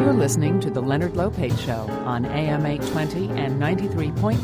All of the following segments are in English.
You're listening to The Leonard Lopate Show on AM 820 and 93.9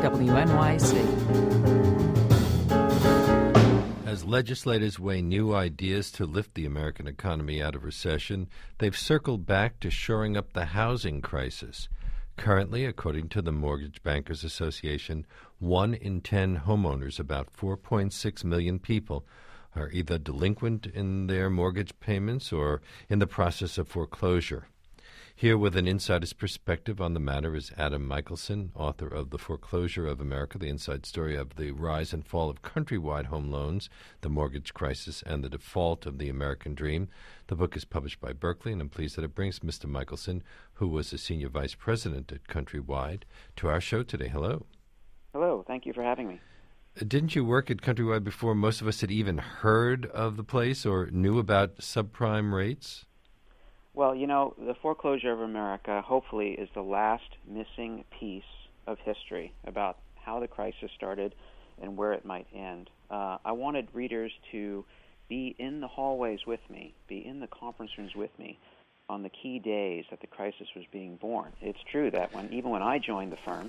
WNYC. As legislators weigh new ideas to lift the American economy out of recession, they've circled back to shoring up the housing crisis. Currently, according to the Mortgage Bankers Association, 1 in 10 homeowners, about 4.6 million people, are either delinquent in their mortgage payments or in the process of foreclosure. Here with an insider's perspective on the matter is Adam Michelson, author of The Foreclosure of America, the inside story of the rise and fall of countrywide home loans, the mortgage crisis, and the default of the American dream. The book is published by Berkeley, and I'm pleased that it brings Mr. Michelson, who was the senior vice president at Countrywide, to our show today. Hello. Hello. Thank you for having me. Didn't you work at Countrywide before most of us had even heard of the place or knew about subprime rates? Well, you know, The Foreclosure of America hopefully is the last missing piece of history about how the crisis started and where it might end. I wanted readers to be in the hallways with me, be in the conference rooms with me on the key days that the crisis was being born. It's true that even when I joined the firm,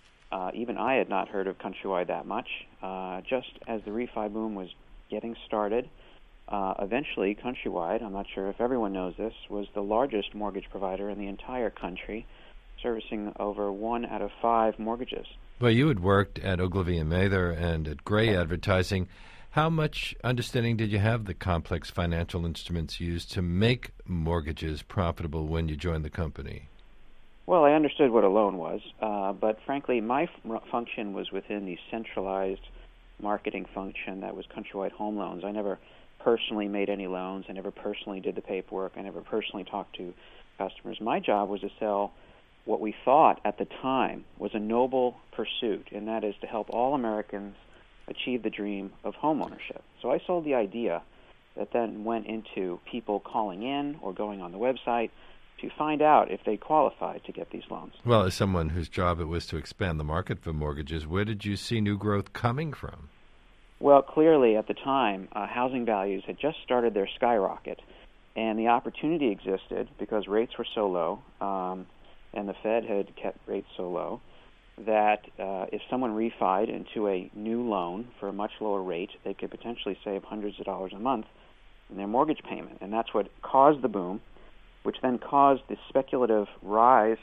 even I had not heard of Countrywide that much. Just as the refi boom was getting started, eventually Countrywide, I'm not sure if everyone knows this, was the largest mortgage provider in the entire country, servicing over 1 out of 5 mortgages. Well, you had worked at Ogilvy and Mather and at Gray Advertising. How much understanding did you have the complex financial instruments used to make mortgages profitable when you joined the company? Well, I understood what a loan was, but frankly, my function was within the centralized marketing function that was Countrywide Home Loans. I never personally made any loans. I never personally did the paperwork. I never personally talked to customers. My job was to sell what we thought at the time was a noble pursuit, and that is to help all Americans achieve the dream of homeownership. So I sold the idea that then went into people calling in or going on the website to find out if they qualified to get these loans. Well, as someone whose job it was to expand the market for mortgages, where did you see new growth coming from? Well, clearly at the time, housing values had just started their skyrocket, and the opportunity existed because rates were so low, and the Fed had kept rates so low, that if someone refied into a new loan for a much lower rate, they could potentially save hundreds of dollars a month in their mortgage payment. And that's what caused the boom, which then caused the speculative rise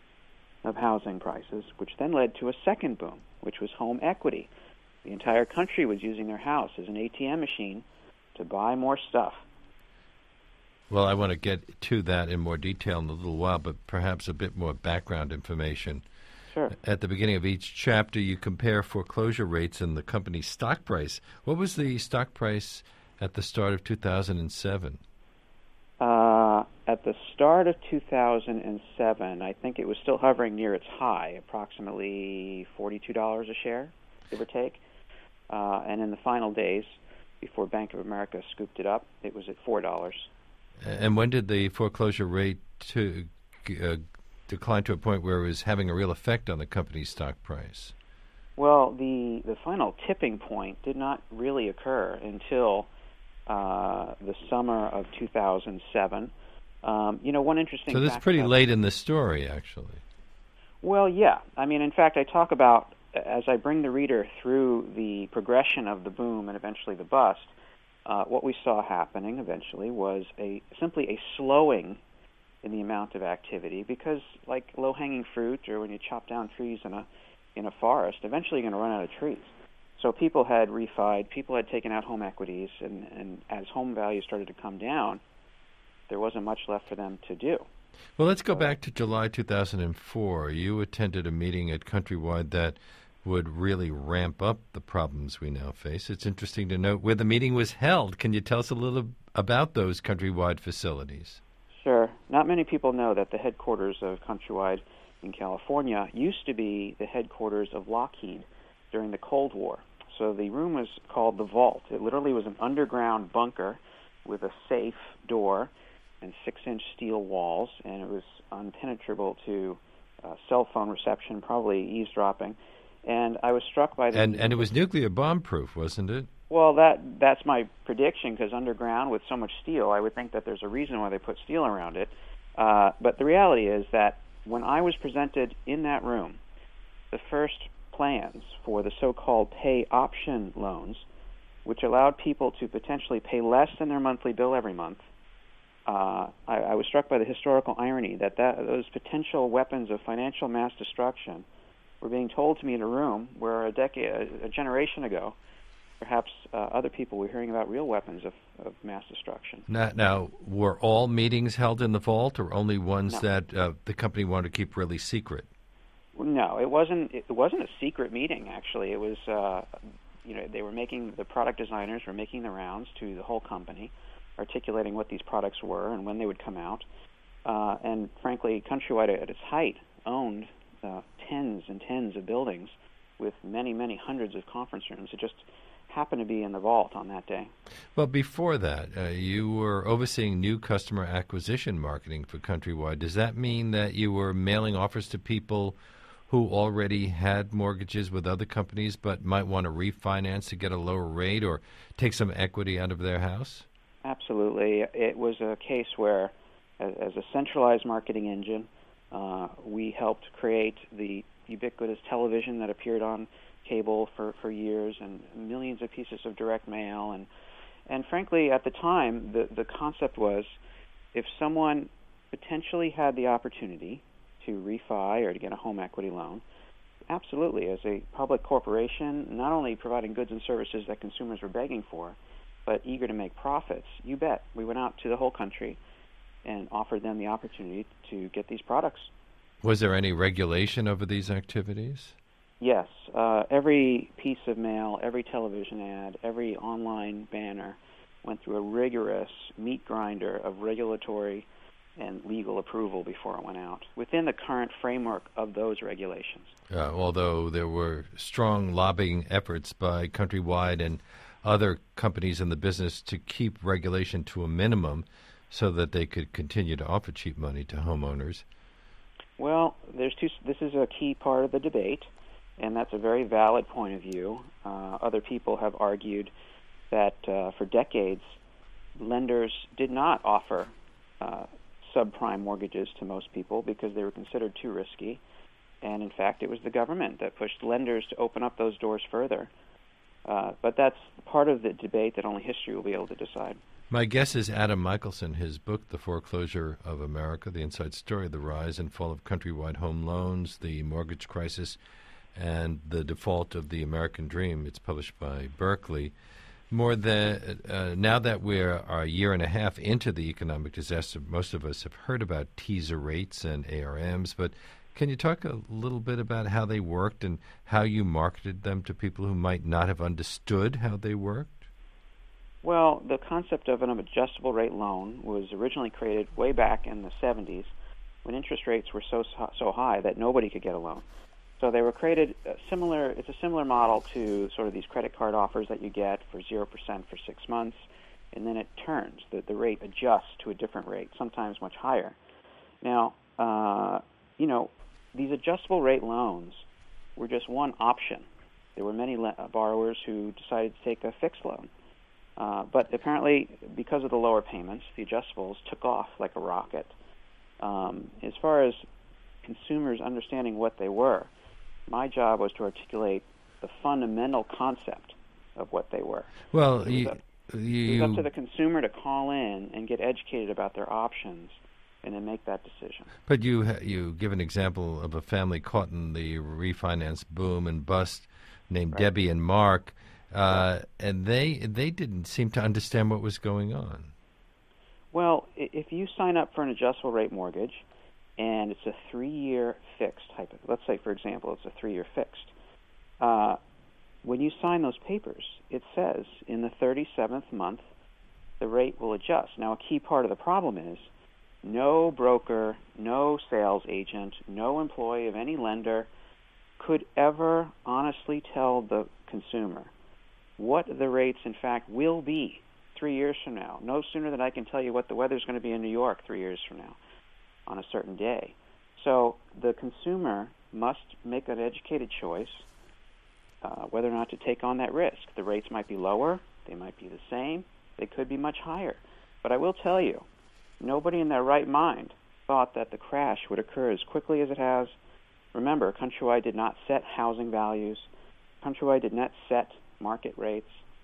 of housing prices, which then led to a second boom, which was home equity. The entire country was using their house as an ATM machine to buy more stuff. Well, I want to get to that in more detail in a little while, but perhaps a bit more background information. Sure. At the beginning of each chapter, you compare foreclosure rates and the company's stock price. What was the stock price at the start of 2007? At the start of 2007, I think it was still hovering near its high, approximately $42 a share, give or take. And in the final days, before Bank of America scooped it up, it was at $4. And when did the foreclosure rate decline to a point where it was having a real effect on the company's stock price? Well, the final tipping point did not really occur until the summer of 2007. One interesting. So this is pretty late in the story, actually. Well, yeah. I mean, in fact, I talk about, as I bring the reader through the progression of the boom and eventually the bust, what we saw happening eventually was simply a slowing in the amount of activity, because like low-hanging fruit, or when you chop down trees in a forest, eventually you're going to run out of trees. So people had refied, people had taken out home equities, and as home values started to come down, there wasn't much left for them to do. Well, let's go back to July 2004. You attended a meeting at Countrywide that would really ramp up the problems we now face. It's interesting to note where the meeting was held. Can you tell us a little about those Countrywide facilities? Sure. Not many people know that the headquarters of Countrywide in California used to be the headquarters of Lockheed during the Cold War. So the room was called the Vault. It literally was an underground bunker with a safe door and 6-inch steel walls, and it was unpenetrable to cell phone reception, probably eavesdropping. And I was struck by the... And it was nuclear bomb-proof, wasn't it? Well, that's my prediction, because underground with so much steel, I would think that there's a reason why they put steel around it. But the reality is that when I was presented in that room, the first plans for the so-called pay option loans, which allowed people to potentially pay less than their monthly bill every month, I was struck by the historical irony that those potential weapons of financial mass destruction were being told to me in a room where a generation ago, perhaps other people were hearing about real weapons of mass destruction. Now, were all meetings held in the vault, or only ones No. that the company wanted to keep really secret? No, it wasn't. It wasn't a secret meeting. Actually, it was. They were the product designers were making the rounds to the whole company, articulating what these products were and when they would come out. And frankly, Countrywide at its height owned tens and tens of buildings with many, many hundreds of conference rooms. It just happened to be in the vault on that day. Well, before that, you were overseeing new customer acquisition marketing for Countrywide. Does that mean that you were mailing offers to people who already had mortgages with other companies but might want to refinance to get a lower rate or take some equity out of their house? Absolutely. It was a case where, as a centralized marketing engine, we helped create the ubiquitous television that appeared on cable for years, and millions of pieces of direct mail. And frankly, at the time, the concept was, if someone potentially had the opportunity to refi or to get a home equity loan, absolutely, as a public corporation, not only providing goods and services that consumers were begging for, but eager to make profits, you bet. We went out to the whole country and offered them the opportunity to get these products. Was there any regulation over these activities? Yes. Every piece of mail, every television ad, every online banner went through a rigorous meat grinder of regulatory and legal approval before it went out, within the current framework of those regulations. Although there were strong lobbying efforts by Countrywide and other companies in the business to keep regulation to a minimum so that they could continue to offer cheap money to homeowners. Well, this is a key part of the debate, and that's a very valid point of view. Other people have argued that for decades, lenders did not offer subprime mortgages to most people because they were considered too risky. And in fact, it was the government that pushed lenders to open up those doors further. But that's part of the debate that only history will be able to decide. My guest is Adam Michelson. His book, The Foreclosure of America, The Inside Story of the Rise and Fall of Countrywide Home Loans, the Mortgage Crisis, and the Default of the American Dream. It's published by Berkeley. More than now that we're a year and a half into the economic disaster, most of us have heard about teaser rates and ARMs, but can you talk a little bit about how they worked and how you marketed them to people who might not have understood how they worked? Well, the concept of an adjustable rate loan was originally created way back in the 70s when interest rates were so high that nobody could get a loan. So they were created it's a similar model to sort of these credit card offers that you get for 0% for 6 months, and then it turns. The rate adjusts to a different rate, sometimes much higher. Now, these adjustable rate loans were just one option. There were many borrowers who decided to take a fixed loan. But apparently, because of the lower payments, the adjustables took off like a rocket. As far as consumers understanding what they were, my job was to articulate the fundamental concept of what they were. Well, it was up to the consumer to call in and get educated about their options and then make that decision. But you give an example of a family caught in the refinance boom and bust named Right. Debbie and Mark, and they didn't seem to understand what was going on. Well, if you sign up for an adjustable rate mortgage and it's a 3-year fixed type of, let's say, for example, it's a 3-year fixed, when you sign those papers, it says in the 37th month the rate will adjust. Now, a key part of the problem is no broker, no sales agent, no employee of any lender could ever honestly tell the consumer what the rates, in fact, will be 3 years from now. No sooner than I can tell you what the weather's going to be in New York 3 years from now on a certain day. So the consumer must make an educated choice whether or not to take on that risk. The rates might be lower, they might be the same, they could be much higher. But I will tell you, nobody in their right mind thought that the crash would occur as quickly as it has. Remember, Countrywide did not set housing values. Countrywide did not set market rates,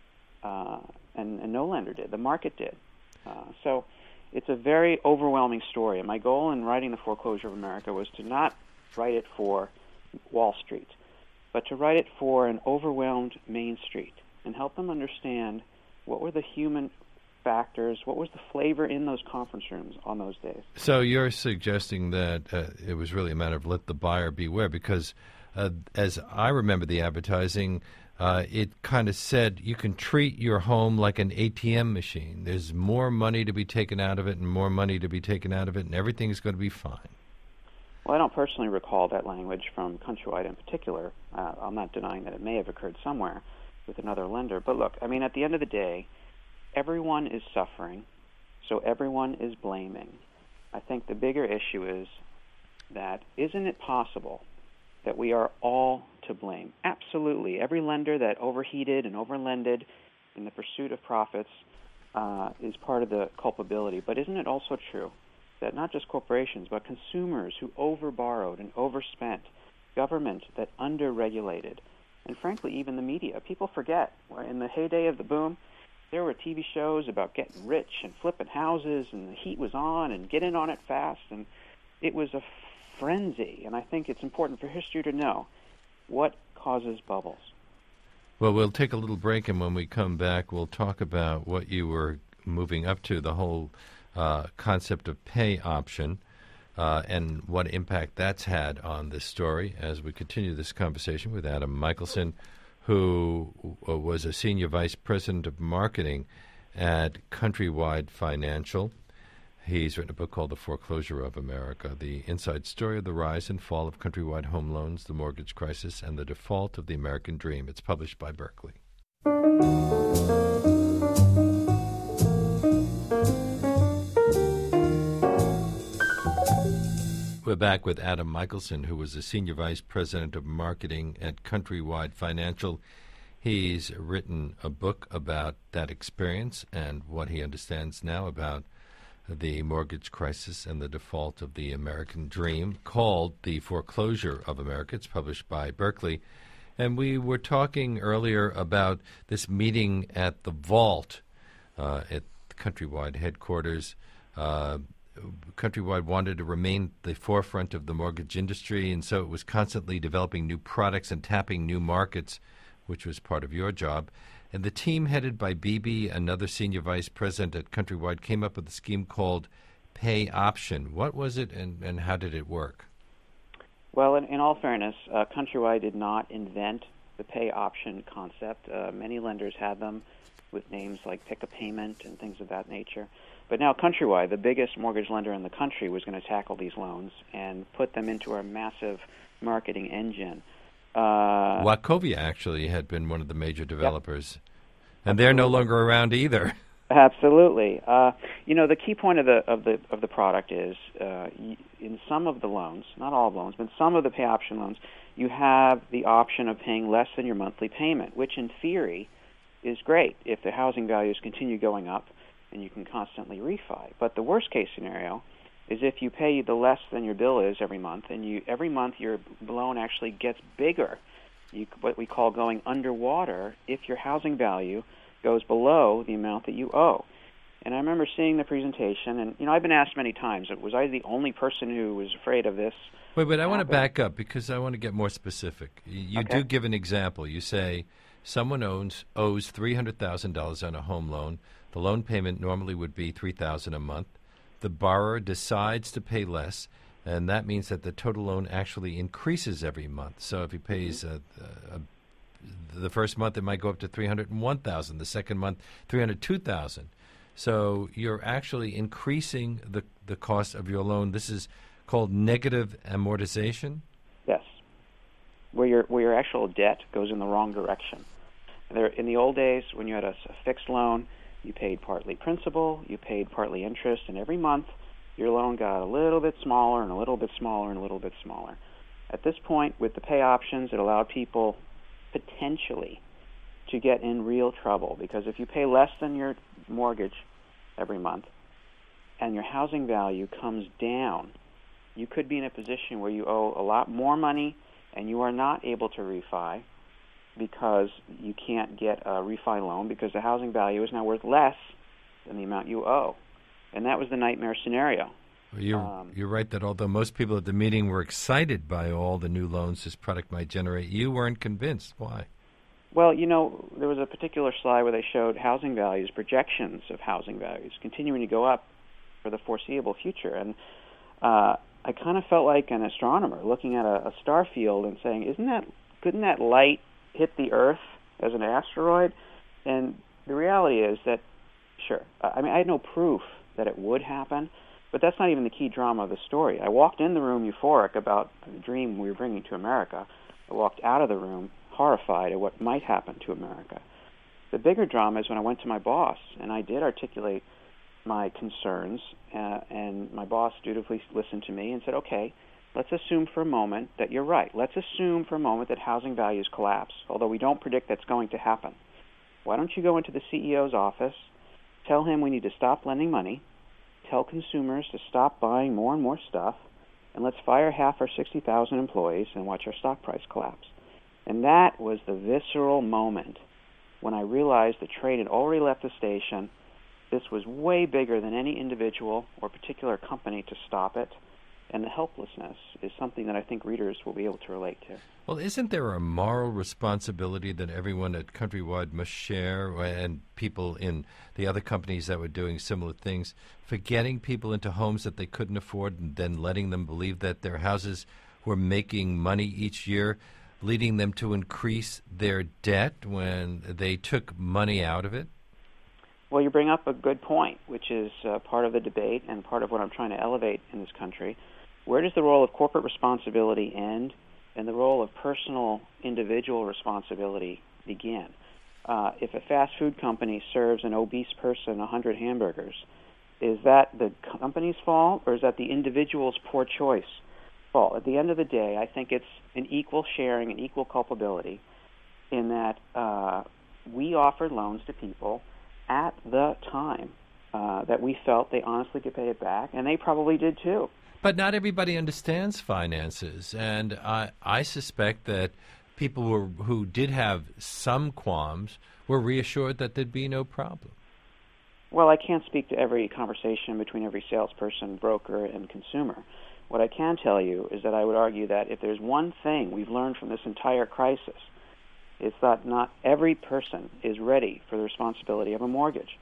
and no lender did. The market did. So it's a very overwhelming story. And my goal in writing The Foreclosure of America was to not write it for Wall Street, but to write it for an overwhelmed Main Street and help them understand what were the human factors, what was the flavor in those conference rooms on those days. So you're suggesting that it was really a matter of let the buyer beware, because as I remember the advertising, it kind of said you can treat your home like an ATM machine. There's more money to be taken out of it and more money to be taken out of it, and everything's going to be fine. Well, I don't personally recall that language from Countrywide in particular. I'm not denying that it may have occurred somewhere with another lender. But look, I mean, at the end of the day, everyone is suffering, so everyone is blaming. I think the bigger issue is that isn't it possible that we are all to blame? Absolutely. Every lender that overheated and overlended in the pursuit of profits is part of the culpability. But isn't it also true that not just corporations, but consumers who overborrowed and overspent, government that underregulated, and frankly, even the media? People forget, in the heyday of the boom, there were TV shows about getting rich and flipping houses, and the heat was on, and get in on it fast, and it was a frenzy. And I think it's important for history to know what causes bubbles. Well, we'll take a little break, and when we come back, we'll talk about what you were moving up to, the whole concept of pay option, and what impact that's had on this story as we continue this conversation with Adam Michelson, who was a senior vice president of marketing at Countrywide Financial. He's written a book called The Foreclosure of America, the inside story of the rise and fall of countrywide home loans, the mortgage crisis, and the default of the American dream. It's published by Berkeley. We're back with Adam Michelson, who was a senior vice president of marketing at Countrywide Financial. He's written a book about that experience and what he understands now about the mortgage crisis and the default of the American dream, called The Foreclosure of America. It's published by Berkeley. And we were talking earlier about this meeting at the Vault at Countrywide headquarters. Countrywide wanted to remain the forefront of the mortgage industry, and so it was constantly developing new products and tapping new markets, which was part of your job. And the team headed by Bibi, another senior vice president at Countrywide, came up with a scheme called Pay Option. What was it, and how did it work? Well, in all fairness, Countrywide did not invent the pay option concept. Many lenders had them with names like Pick a Payment and things of that nature. But now Countrywide, the biggest mortgage lender in the country, was going to tackle these loans and put them into our massive marketing engine. Wachovia actually had been one of the major developers, and they're no longer around either. Absolutely. The key point of the product is in some of the loans, not all loans, but some of the pay option loans, you have the option of paying less than your monthly payment, which in theory is great if the housing values continue going up and you can constantly refi. But the worst case scenario is if you pay the less than your bill is every month, and every month your loan actually gets bigger, what we call going underwater, if your housing value goes below the amount that you owe. And I remember seeing the presentation, and I've been asked many times, was I the only person who was afraid of this? Wait, but I want to back up because I want to get more specific. You Okay. do give an example. You say someone owes $300,000 on a home loan. The loan payment normally would be $3,000 a month. The borrower decides to pay less, and that means that the total loan actually increases every month. So if he pays the first month, it might go up to $301,000. The second month, $302,000. So you're actually increasing the cost of your loan. This is called negative amortization? Yes, where your actual debt goes in the wrong direction. In the old days, when you had a fixed loan, you paid partly principal, you paid partly interest, and every month your loan got a little bit smaller and a little bit smaller and a little bit smaller. At this point, with the pay options, it allowed people potentially to get in real trouble, because if you pay less than your mortgage every month and your housing value comes down, you could be in a position where you owe a lot more money and you are not able to refi because you can't get a refi loan because the housing value is now worth less than the amount you owe. And that was the nightmare scenario. You're right that although most people at the meeting were excited by all the new loans this product might generate, you weren't convinced. Why? Well, there was a particular slide where they showed housing values, projections of housing values, continuing to go up for the foreseeable future. And I kind of felt like an astronomer looking at a star field and saying, couldn't that light hit the Earth as an asteroid? And the reality is that, sure, I had no proof that it would happen, but that's not even the key drama of the story. I walked in the room euphoric about the dream we were bringing to America. I walked out of the room horrified at what might happen to America. The bigger drama is when I went to my boss, and I did articulate my concerns, and my boss dutifully listened to me and said, okay, let's assume for a moment that you're right. Let's assume for a moment that housing values collapse, although we don't predict that's going to happen. Why don't you go into the CEO's office, tell him we need to stop lending money, tell consumers to stop buying more and more stuff, and let's fire half our 60,000 employees and watch our stock price collapse. And that was the visceral moment when I realized the train had already left the station. This was way bigger than any individual or particular company to stop it. And the helplessness is something that I think readers will be able to relate to. Well, isn't there a moral responsibility that everyone at Countrywide must share, and people in the other companies that were doing similar things, for getting people into homes that they couldn't afford and then letting them believe that their houses were making money each year, leading them to increase their debt when they took money out of it? Well, you bring up a good point, which is part of the debate and part of what I'm trying to elevate in this country. Where does the role of corporate responsibility end and the role of personal individual responsibility begin? If a fast food company serves an obese person 100 hamburgers, is that the company's fault or is that the individual's poor choice fault? At the end of the day, I think it's an equal sharing and equal culpability in that we offered loans to people at the time that we felt they honestly could pay it back, and they probably did too. But not everybody understands finances, and I suspect that people who did have some qualms were reassured that there'd be no problem. Well, I can't speak to every conversation between every salesperson, broker, and consumer. What I can tell you is that I would argue that if there's one thing we've learned from this entire crisis, it's that not every person is ready for the responsibility of a mortgage.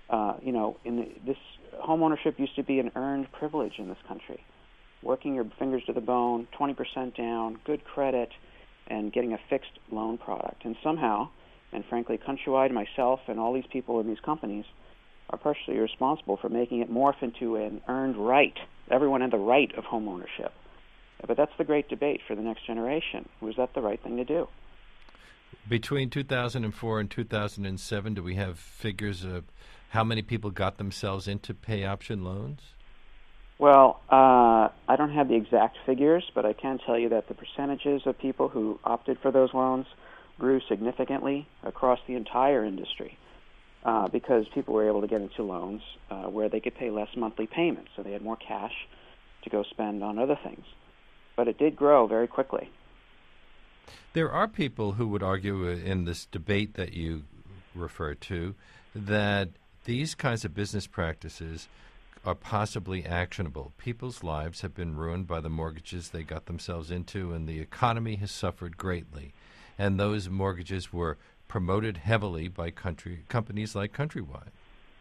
This homeownership used to be an earned privilege in this country. Working your fingers to the bone, 20% down, good credit, and getting a fixed loan product. And somehow, and frankly, Countrywide, myself, and all these people in these companies are partially responsible for making it morph into an earned right. Everyone had the right of homeownership. But that's the great debate for the next generation. Was that the right thing to do? Between 2004 and 2007, do we have figures of how many people got themselves into pay option loans? Well, I don't have the exact figures, but I can tell you that the percentages of people who opted for those loans grew significantly across the entire industry because people were able to get into loans where they could pay less monthly payments, so they had more cash to go spend on other things. But it did grow very quickly. There are people who would argue in this debate that you refer to that these kinds of business practices are possibly actionable. People's lives have been ruined by the mortgages they got themselves into, and the economy has suffered greatly. And those mortgages were promoted heavily by companies like Countrywide.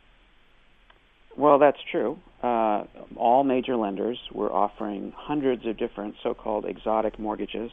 Well, that's true. All major lenders were offering hundreds of different so-called exotic mortgages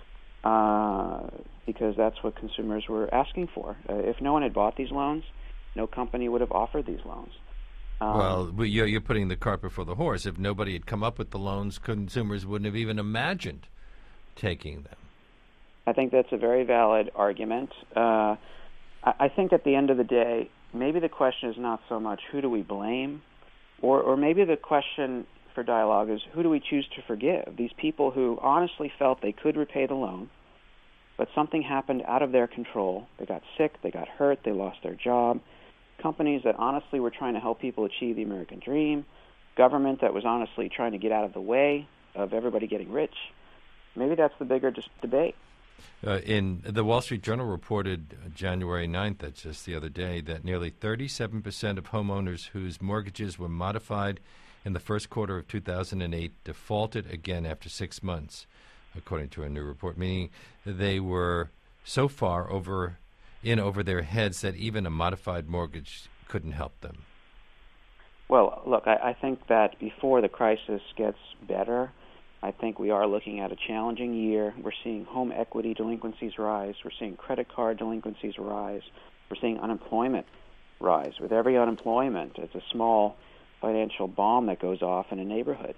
because that's what consumers were asking for. If no one had bought these loans, no company would have offered these loans. Well, you're putting the cart before the horse. If nobody had come up with the loans, consumers wouldn't have even imagined taking them. I think that's a very valid argument. I think at the end of the day, maybe the question is not so much who do we blame, or maybe the question for dialogue is who do we choose to forgive? These people who honestly felt they could repay the loan, but something happened out of their control. They got sick, they got hurt, they lost their job. Companies that honestly were trying to help people achieve the American dream, government that was honestly trying to get out of the way of everybody getting rich. Maybe that's the bigger debate. In the Wall Street Journal reported January 9th, that's just the other day, that nearly 37% of homeowners whose mortgages were modified in the first quarter of 2008 defaulted again after 6 months, according to a new report, meaning they were so far over their heads that even a modified mortgage couldn't help them. Well, look, I think that before the crisis gets better, I think we are looking at a challenging year. We're seeing home equity delinquencies rise. We're seeing credit card delinquencies rise. We're seeing unemployment rise. With every unemployment, it's a small financial bomb that goes off in a neighborhood.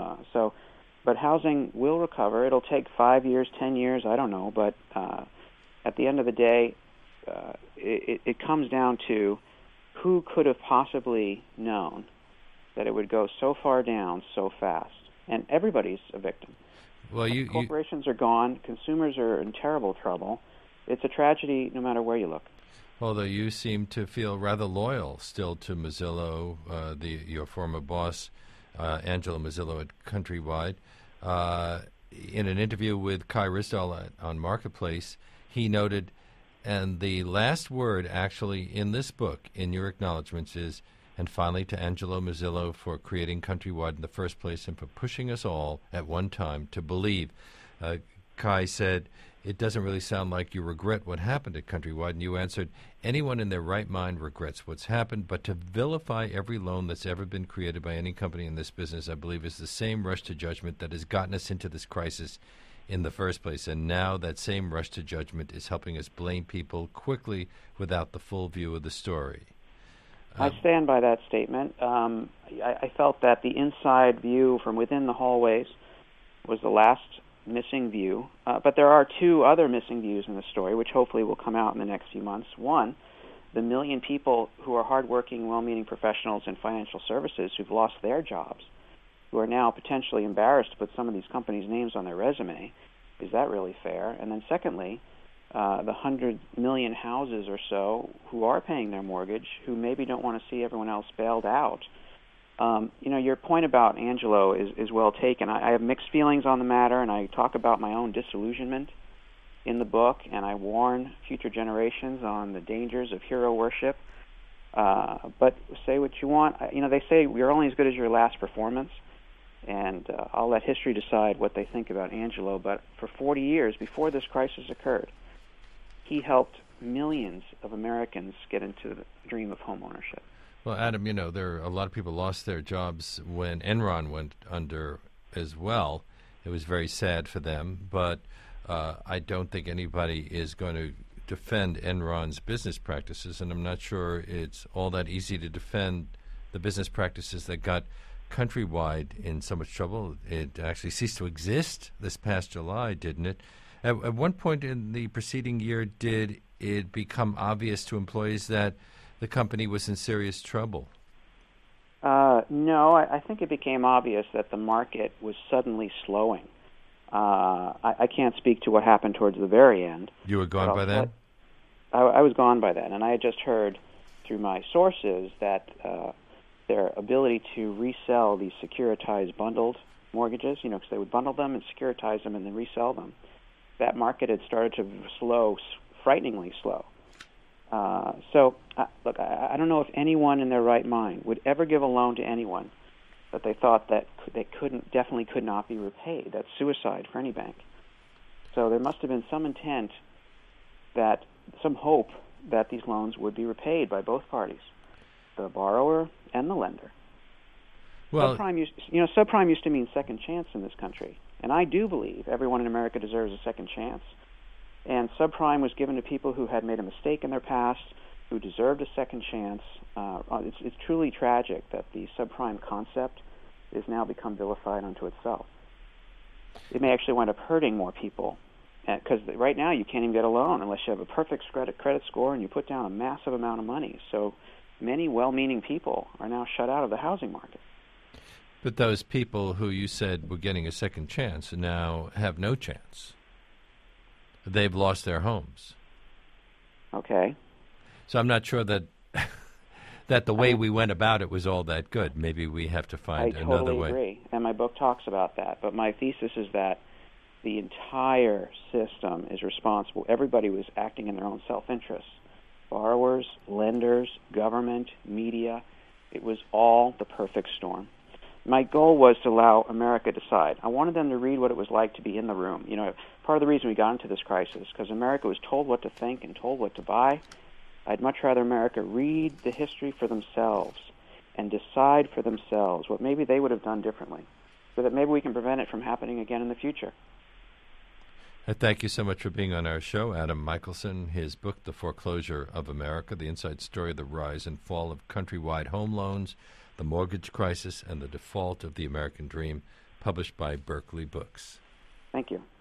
But housing will recover. It'll take 5 years, 10 years, I don't know. But at the end of the day, it comes down to who could have possibly known that it would go so far down so fast. And everybody's a victim. Well, corporations are gone. Consumers are in terrible trouble. It's a tragedy no matter where you look. Although you seem to feel rather loyal still to Mazzillo, your former boss, Angelo Mazzillo at Countrywide. In an interview with Kai Ryssdal on Marketplace, he noted, and the last word actually in this book, in your acknowledgments, is, and finally to Angelo Mazzillo for creating Countrywide in the first place and for pushing us all at one time to believe. Kai said, it doesn't really sound like you regret what happened at Countrywide. And you answered, anyone in their right mind regrets what's happened, but to vilify every loan that's ever been created by any company in this business, I believe, is the same rush to judgment that has gotten us into this crisis in the first place. And now that same rush to judgment is helping us blame people quickly without the full view of the story. I stand by that statement. I felt that the inside view from within the hallways was the last missing view. But there are two other missing views in the story, which hopefully will come out in the next few months. One, the million people who are hardworking, well-meaning professionals in financial services who've lost their jobs, who are now potentially embarrassed to put some of these companies' names on their resume. Is that really fair? And then secondly, the 100 million houses or so who are paying their mortgage, who maybe don't want to see everyone else bailed out. Your point about Angelo is well taken. I have mixed feelings on the matter, and I talk about my own disillusionment in the book, and I warn future generations on the dangers of hero worship. But say what you want. They say you're only as good as your last performance, and I'll let history decide what they think about Angelo. But for 40 years, before this crisis occurred, he helped millions of Americans get into the dream of home ownership. Well, Adam, there are a lot of people lost their jobs when Enron went under as well. It was very sad for them, but I don't think anybody is going to defend Enron's business practices, and I'm not sure it's all that easy to defend the business practices that got Countrywide in so much trouble. It actually ceased to exist this past July, didn't it? At one point in the preceding year, did it become obvious to employees that the company was in serious trouble? No, I think it became obvious that the market was suddenly slowing. I can't speak to what happened towards the very end. You were gone by then? I was gone by then, and I had just heard through my sources that their ability to resell these securitized bundled mortgages, because they would bundle them and securitize them and then resell them, that market had started to slow, frighteningly slow. Look, I don't know if anyone in their right mind would ever give a loan to anyone that they thought that they definitely could not be repaid. That's suicide for any bank. So there must have been some intent, some hope that these loans would be repaid by both parties, the borrower and the lender. Well, subprime used to mean second chance in this country. And I do believe everyone in America deserves a second chance. And subprime was given to people who had made a mistake in their past, who deserved a second chance. It's truly tragic that the subprime concept has now become vilified unto itself. It may actually wind up hurting more people, because right now you can't even get a loan unless you have a perfect credit score and you put down a massive amount of money. So many well-meaning people are now shut out of the housing market. But those people who you said were getting a second chance now have no chance. they've lost their homes. Okay. So I'm not sure that that the way we went about it was all that good. Maybe we have to find another way. I totally agree, and my book talks about that. But my thesis is that the entire system is responsible. Everybody was acting in their own self-interest. Borrowers, lenders, government, media. It was all the perfect storm. My goal was to allow America to decide. I wanted them to read what it was like to be in the room. You know, part of the reason we got into this crisis, because America was told what to think and told what to buy. I'd much rather America read the history for themselves and decide for themselves what maybe they would have done differently, so that maybe we can prevent it from happening again in the future. Thank you so much for being on our show, Adam Michelson. His book, The Foreclosure of America, The Inside Story of the Rise and Fall of Countrywide Home Loans, the Mortgage Crisis, and the Default of the American Dream, published by Berkeley Books. Thank you.